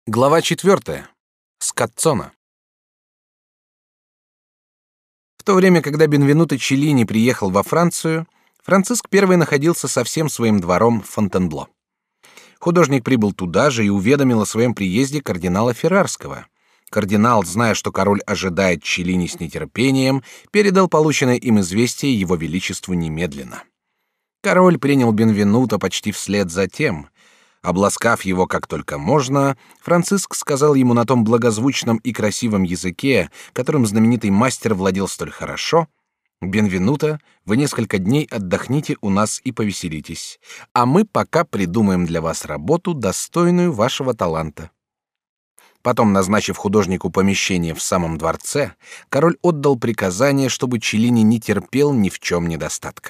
Глава 4. Скатцона. В то время, когда Бенвенуто Челлини приехал во Францию, Франциск I находился со всем своим двором в Фонтенбло. Художник прибыл туда же и уведомил о своем приезде кардинала Феррарского. Кардинал, зная, что король ожидает Челлини с нетерпением, передал полученное им известие его величеству немедленно. Король принял Бенвенуто почти вслед за тем. Обласкав его как только можно, Франциск сказал ему на том благозвучном и красивом языке, которым знаменитый мастер владел столь хорошо: «Бенвенуто, вы несколько дней отдохните у нас и повеселитесь, а мы пока придумаем для вас работу, достойную вашего таланта». Потом, назначив художнику помещение в самом дворце, король отдал приказание, чтобы Челлини не терпел ни в чем недостатка.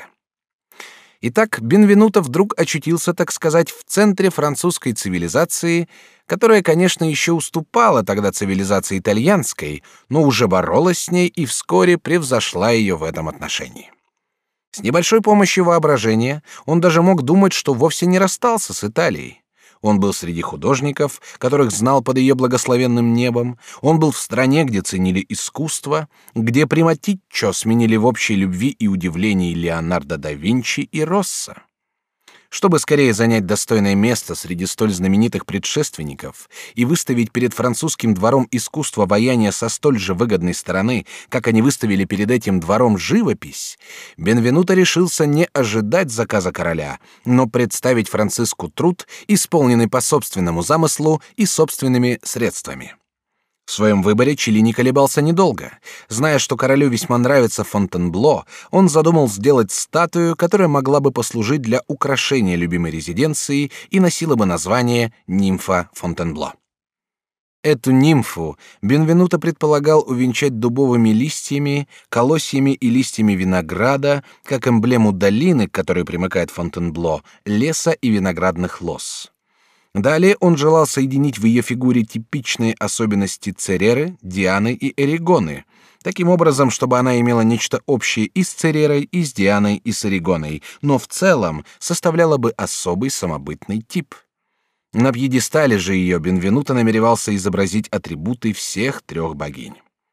Итак, Бенвенуто вдруг очутился, так сказать, в центре французской цивилизации, которая, конечно, еще уступала тогда цивилизации итальянской, но уже боролась с ней и вскоре превзошла ее в этом отношении. С небольшой помощью воображения он даже мог думать, что вовсе не расстался с Италией. Он был среди художников, которых знал под ее благословенным небом. Он был в стране, где ценили искусство, где Приматиччо сменили в общей любви и удивлении Леонардо да Винчи и Россо. Чтобы скорее занять достойное место среди столь знаменитых предшественников и выставить перед французским двором искусство ваяния со столь же выгодной стороны, как они выставили перед этим двором живопись, Бенвенуто решился не ожидать заказа короля, но представить Франциску труд, исполненный по собственному замыслу и собственными средствами. В своем выборе Челлини колебался недолго. Зная, что королю весьма нравится Фонтенбло, он задумал сделать статую, которая могла бы послужить для украшения любимой резиденции и носила бы название «Нимфа Фонтенбло». Эту нимфу Бенвенуто предполагал увенчать дубовыми листьями, колосьями и листьями винограда, как эмблему долины, к которой примыкает Фонтенбло, леса и виноградных лоз. Далее он желал соединить в ее фигуре типичные особенности Цереры, Дианы и Эригоны, таким образом, чтобы она имела нечто общее и с Церерой, и с Дианой, и с Эригоной, но в целом составляла бы особый самобытный тип. На пьедестале же ее Бенвенуто намеревался изобразить атрибуты всех трех богинь.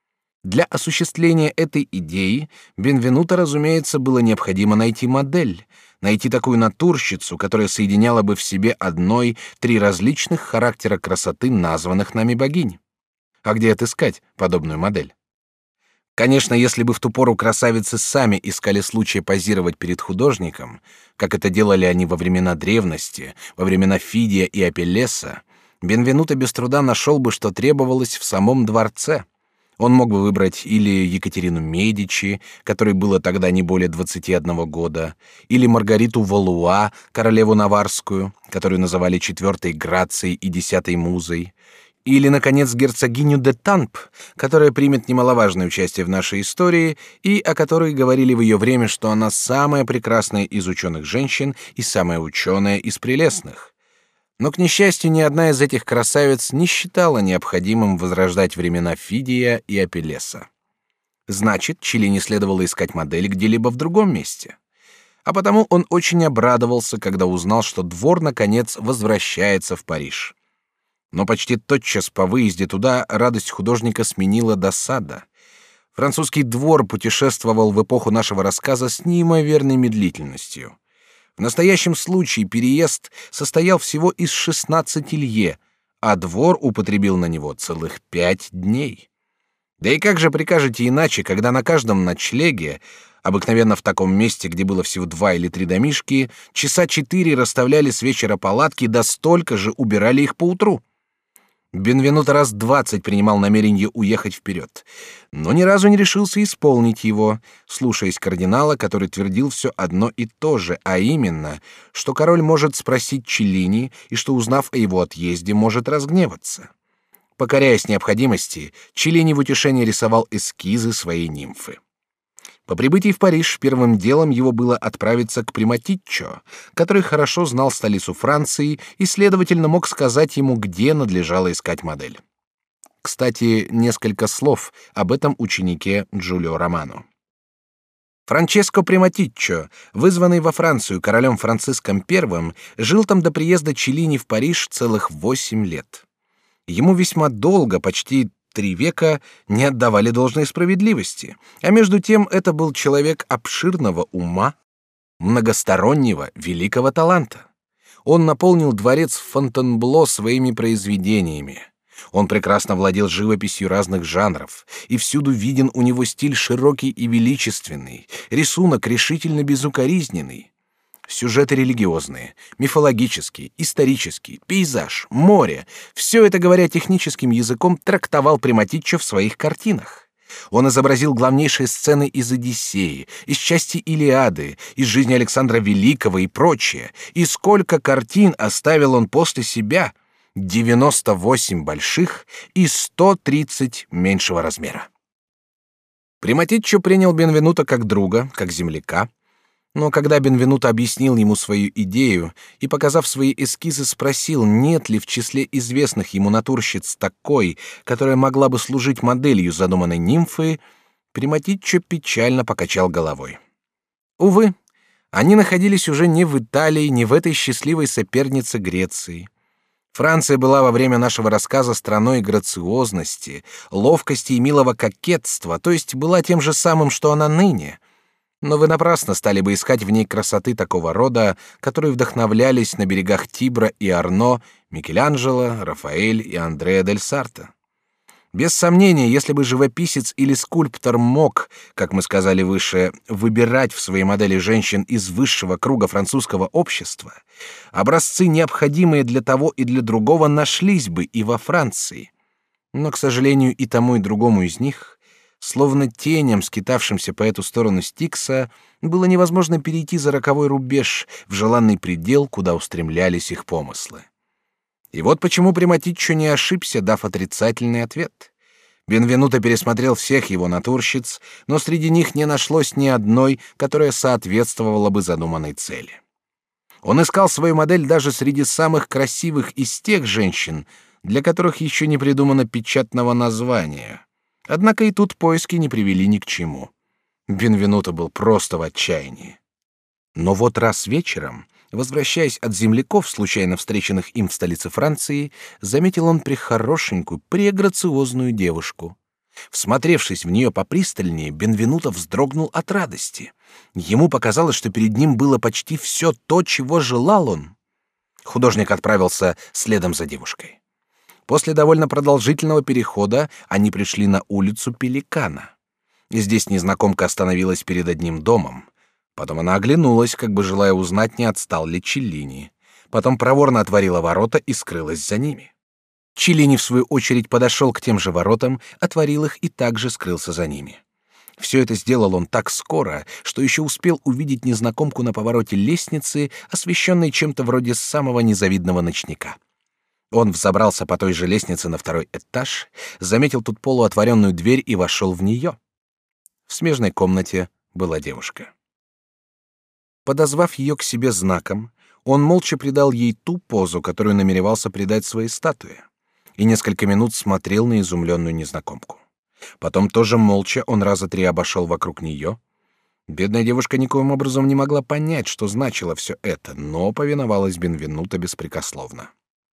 Для осуществления этой идеи Бенвенуто, разумеется, было необходимо найти модель, найти такую натурщицу, которая соединяла бы в себе одной три различных характера красоты названных нами богинь. А где отыскать подобную модель? Конечно, если бы в ту пору красавицы сами искали случая позировать перед художником, как это делали они во времена древности, во времена Фидия и Апеллеса, Бенвенуто без труда нашел бы, что требовалось в самом дворце. Он мог бы выбрать или Екатерину Медичи, которой было тогда не более 21 года, или Маргариту Валуа, королеву Наварскую, которую называли четвертой Грацией и 10-й Музой, или, наконец, герцогиню де Тамп, которая примет немаловажное участие в нашей истории и о которой говорили в ее время, что она самая прекрасная из ученых женщин и самая ученая из прелестных. Но, к несчастью, ни одна из этих красавиц не считала необходимым возрождать времена Фидия и Апеллеса. Значит, Челлини следовало искать модель где-либо в другом месте. А потому он очень обрадовался, когда узнал, что двор, наконец, возвращается в Париж. Но почти тотчас по выезде туда радость художника сменила досада. Французский двор путешествовал в эпоху нашего рассказа с неимоверной медлительностью. В настоящем случае переезд состоял всего из 16 лье, а двор употребил на него целых 5 дней. Да и как же прикажете иначе, когда на каждом ночлеге, обыкновенно в таком месте, где было всего 2 или 3 домишки, часа 4 расставляли с вечера палатки, да столько же убирали их поутру? Бенвенуто раз 20 принимал намерение уехать вперед, но ни разу не решился исполнить его, слушаясь кардинала, который твердил все одно и то же, а именно, что король может спросить Челлини и что, узнав о его отъезде, может разгневаться. Покоряясь необходимости, Челлини в утешение рисовал эскизы своей нимфы. По прибытии в Париж первым делом его было отправиться к Приматиччо, который хорошо знал столицу Франции и, следовательно, мог сказать ему, где надлежало искать модель. Кстати, несколько слов об этом ученике Джулио Романо. Франческо Приматиччо, вызванный во Францию королем Франциском I, жил там до приезда Челлини в Париж целых 8 лет. Ему весьма долго, почти 3 века, не отдавали должной справедливости, а между тем это был человек обширного ума, многостороннего, великого таланта. Он наполнил дворец Фонтенбло своими произведениями. Он прекрасно владел живописью разных жанров, и всюду виден у него стиль широкий и величественный, рисунок решительно безукоризненный. Сюжеты религиозные, мифологические, исторические, пейзаж, море — все это, говоря техническим языком, трактовал Приматиччо в своих картинах. Он изобразил главнейшие сцены из «Одиссеи», из части «Илиады», из жизни Александра Великого и прочее. И сколько картин оставил он после себя? 98 больших и 130 меньшего размера. Приматиччо принял Бенвенуто как друга, как земляка. Но когда Бенвенуто объяснил ему свою идею и, показав свои эскизы, спросил, нет ли в числе известных ему натурщиц такой, которая могла бы служить моделью задуманной нимфы, Приматиччо печально покачал головой. Увы, они находились уже не в Италии, не в этой счастливой сопернице Греции. Франция была во время нашего рассказа страной грациозности, ловкости и милого кокетства, то есть была тем же самым, что она ныне. Но вы напрасно стали бы искать в ней красоты такого рода, которые вдохновлялись на берегах Тибра и Арно Микеланджело, Рафаэль и Андреа дель Сарто. Без сомнения, если бы живописец или скульптор мог, как мы сказали выше, выбирать в своей модели женщин из высшего круга французского общества, образцы, необходимые для того и для другого, нашлись бы и во Франции. Но, к сожалению, и тому, и другому из них, словно теням, скитавшимся по эту сторону Стикса, было невозможно перейти за роковой рубеж в желанный предел, куда устремлялись их помыслы. И вот почему Приматиччо не ошибся, дав отрицательный ответ. Бенвенуто пересмотрел всех его натурщиц, но среди них не нашлось ни одной, которая соответствовала бы задуманной цели. Он искал свою модель даже среди самых красивых из тех женщин, для которых еще не придумано печатного названия. Однако и тут поиски не привели ни к чему. Бенвенуто был просто в отчаянии. Но вот раз вечером, возвращаясь от земляков, случайно встреченных им в столице Франции, заметил он прехорошенькую, преграциозную девушку. Всмотревшись в нее попристальнее, Бенвенуто вздрогнул от радости. Ему показалось, что перед ним было почти все то, чего желал он. Художник отправился следом за девушкой. После довольно продолжительного перехода они пришли на улицу Пеликана. И здесь незнакомка остановилась перед одним домом. Потом она оглянулась, как бы желая узнать, не отстал ли Челлини. Потом проворно отворила ворота и скрылась за ними. Челлини, в свою очередь, подошел к тем же воротам, отворил их и также скрылся за ними. Все это сделал он так скоро, что еще успел увидеть незнакомку на повороте лестницы, освещенной чем-то вроде самого незавидного ночника. Он взобрался по той же лестнице на 2-й этаж, заметил тут полуотворенную дверь и вошел в нее. В смежной комнате была девушка. Подозвав ее к себе знаком, он молча придал ей ту позу, которую намеревался придать своей статуе, и несколько минут смотрел на изумленную незнакомку. Потом тоже молча он раза 3 обошел вокруг нее. Бедная девушка никоим образом не могла понять, что значило все это, но повиновалась Бенвенуто беспрекословно.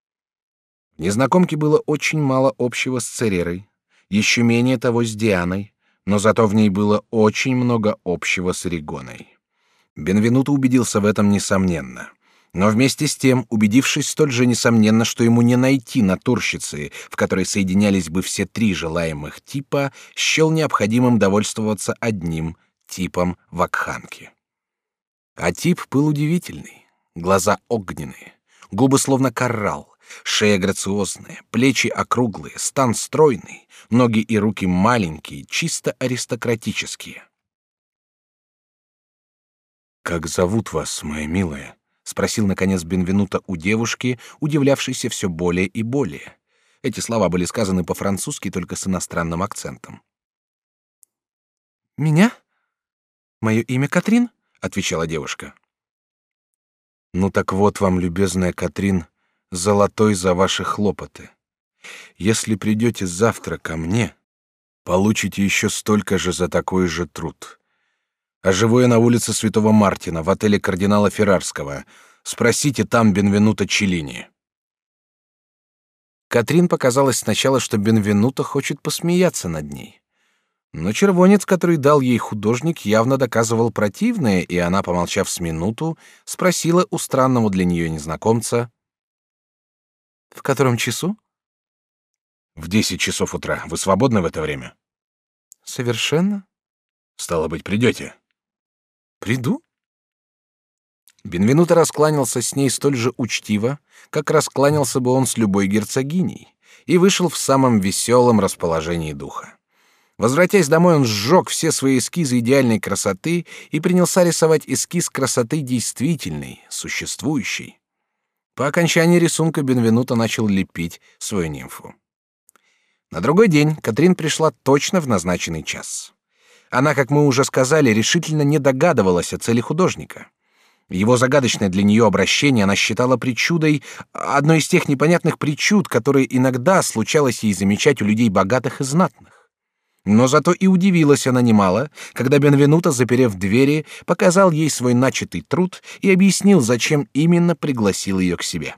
В незнакомке было очень мало общего с Церерой, еще менее того с Дианой, но зато в ней было очень много общего с Ригоной. Бенвенуто убедился в этом несомненно. Но вместе с тем, убедившись столь же несомненно, что ему не найти натурщицы, в которой соединялись бы все 3 желаемых типа, счел необходимым довольствоваться одним типом вакханки. А тип был удивительный. Глаза огненные, губы словно коралл, шея грациозная, плечи округлые, стан стройный, ноги и руки маленькие, чисто аристократические. «Как зовут вас, моя милая?» — спросил, наконец, Бенвенуто у девушки, удивлявшейся все более и более. Эти слова были сказаны по-французски, только с иностранным акцентом. «Меня? Мое имя Катрин?» — отвечала девушка. «Ну так вот вам, любезная Катрин, золотой за ваши хлопоты. Если придете завтра ко мне, получите еще столько же за такой же труд. А живу я на улице Святого Мартина, в отеле кардинала Феррарского. Спросите там Бенвенуто Челлини». Катрин показалось сначала, что Бенвенуто хочет посмеяться над ней. Но червонец, который дал ей художник, явно доказывал противное, и она, помолчав с минуту, спросила у странного для нее незнакомца: «В котором часу?» «В 10 часов утра. Вы свободны в это время?» «Совершенно». «Стало быть, придете?» «Приду». Бенвенуто раскланялся с ней столь же учтиво, как раскланялся бы он с любой герцогиней, и вышел в самом веселом расположении духа. Возвратясь домой, он сжег все свои эскизы идеальной красоты и принялся рисовать эскиз красоты действительной, существующей. По окончании рисунка Бенвенуто начал лепить свою нимфу. На другой день Катрин пришла точно в назначенный час. Она, как мы уже сказали, решительно не догадывалась о цели художника. Его загадочное для нее обращение она считала причудой, одной из тех непонятных причуд, которые иногда случалось ей замечать у людей богатых и знатных. Но зато и удивилась она немало, когда Бенвенуто, заперев двери, показал ей свой начатый труд и объяснил, зачем именно пригласил ее к себе.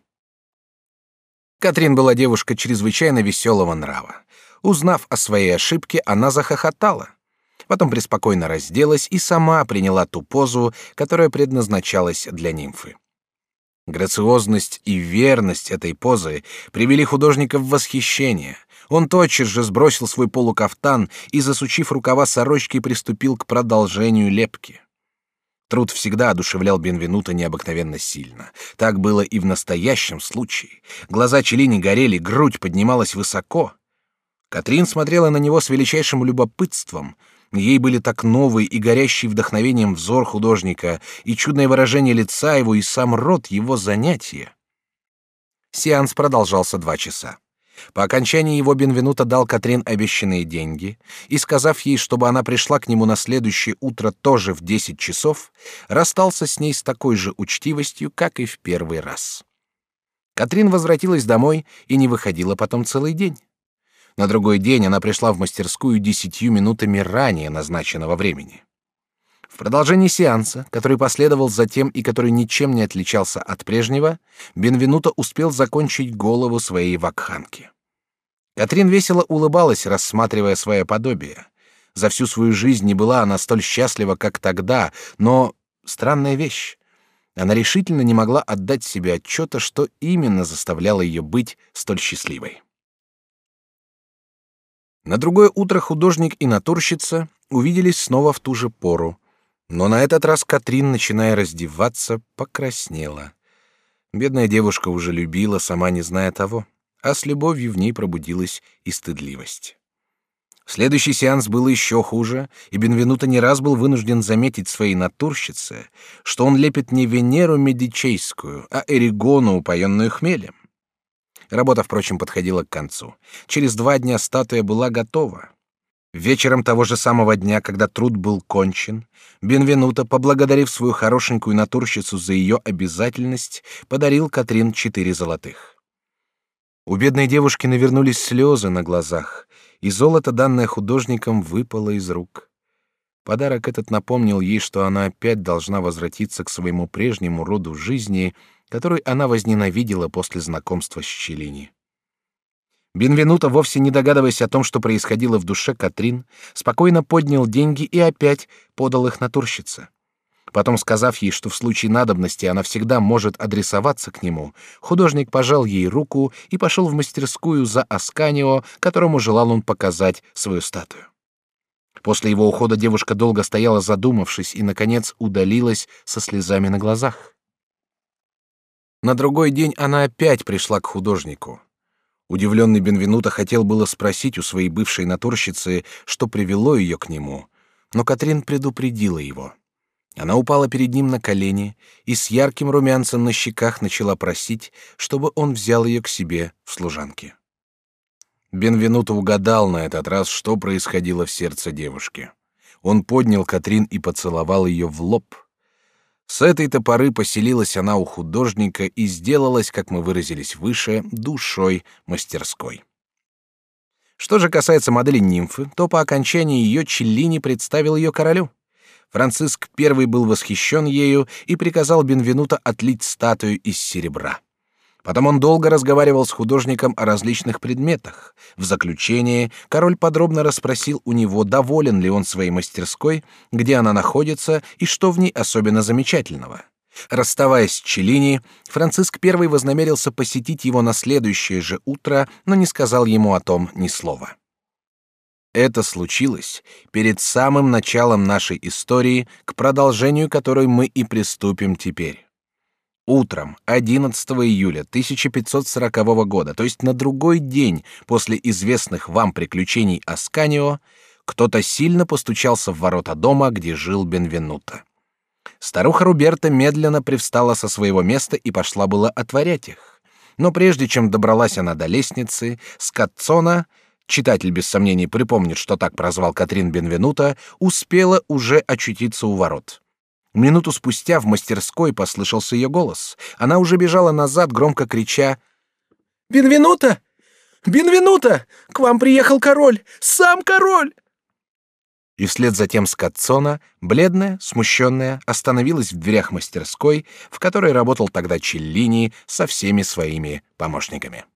Катрин была девушка чрезвычайно веселого нрава. Узнав о своей ошибке, она захохотала. Потом преспокойно разделась и сама приняла ту позу, которая предназначалась для нимфы. Грациозность и верность этой позы привели художника в восхищение. Он тотчас же сбросил свой полукафтан и, засучив рукава сорочки, приступил к продолжению лепки. Труд всегда одушевлял Бенвенуто необыкновенно сильно. Так было и в настоящем случае. Глаза Челлини горели, грудь поднималась высоко. Катрин смотрела на него с величайшим любопытством. Ей были так новые и горящий вдохновением взор художника, и чудное выражение лица его, и сам род его занятия. Сеанс продолжался 2 часа. По окончании его Бенвенуто дал Катрин обещанные деньги и, сказав ей, чтобы она пришла к нему на следующее утро тоже в 10 часов, расстался с ней с такой же учтивостью, как и в первый раз. Катрин возвратилась домой и не выходила потом целый день. На другой день она пришла в мастерскую 10 минутами ранее назначенного времени. В продолжении сеанса, который последовал затем и который ничем не отличался от прежнего, Бенвенуто успел закончить голову своей вакханки. Катрин весело улыбалась, рассматривая свое подобие. За всю свою жизнь не была она столь счастлива, как тогда, но странная вещь. Она решительно не могла отдать себе отчета, что именно заставляло ее быть столь счастливой. На другое утро художник и натурщица увиделись снова в ту же пору, но на этот раз Катрин, начиная раздеваться, покраснела. Бедная девушка уже любила, сама не зная того, а с любовью в ней пробудилась и стыдливость. Следующий сеанс был еще хуже, и Бенвенуто не раз был вынужден заметить своей натурщице, что он лепит не Венеру Медичейскую, а Эригону, упоенную хмелем. Работа, впрочем, подходила к концу. Через 2 дня статуя была готова. Вечером того же самого дня, когда труд был кончен, Бенвенуто, поблагодарив свою хорошенькую натурщицу за ее обязательность, подарил Катрин 4 золотых. У бедной девушки навернулись слезы на глазах, и золото, данное художником, выпало из рук. Подарок этот напомнил ей, что она опять должна возвратиться к своему прежнему роду жизни, который она возненавидела после знакомства с Челлини. Бенвенуто, вовсе не догадываясь о том, что происходило в душе Катрин, спокойно поднял деньги и опять подал их натурщице. Потом, сказав ей, что в случае надобности она всегда может адресоваться к нему, художник пожал ей руку и пошел в мастерскую за Асканио, которому желал он показать свою статую. После его ухода девушка долго стояла, задумавшись, и, наконец, удалилась со слезами на глазах. На другой день она опять пришла к художнику. Удивленный Бенвенуто хотел было спросить у своей бывшей натурщицы, что привело ее к нему, но Катрин предупредила его. Она упала перед ним на колени и с ярким румянцем на щеках начала просить, чтобы он взял ее к себе в служанки. Бенвенуто угадал на этот раз, что происходило в сердце девушки. Он поднял Катрин и поцеловал ее в лоб. С этой-то поры поселилась она у художника и сделалась, как мы выразились выше, душой мастерской. Что же касается модели нимфы, то по окончании ее Челлини представил ее королю. Франциск I был восхищен ею и приказал Бенвенуто отлить статую из серебра. Потом он долго разговаривал с художником о различных предметах. В заключение король подробно расспросил у него, доволен ли он своей мастерской, где она находится и что в ней особенно замечательного. Расставаясь с Челлини, Франциск I вознамерился посетить его на следующее же утро, но не сказал ему о том ни слова. Это случилось перед самым началом нашей истории, к продолжению которой мы и приступим теперь. Утром 11 июля 1540 года, то есть на другой день после известных вам приключений Асканио, кто-то сильно постучался в ворота дома, где жил Бенвенуто. Старуха Руберта медленно привстала со своего места и пошла было отворять их. Но прежде чем добралась она до лестницы, Скотцона, читатель без сомнений припомнит, что так прозвал Катрин Бенвенуто, успела уже очутиться у ворот. Минуту спустя в мастерской послышался ее голос. Она уже бежала назад, громко крича: «Бенвенуто! Бенвенуто! К вам приехал король! Сам король!» И вслед за тем Скотцона, бледная, смущенная, остановилась в дверях мастерской, в которой работал тогда Челлини со всеми своими помощниками.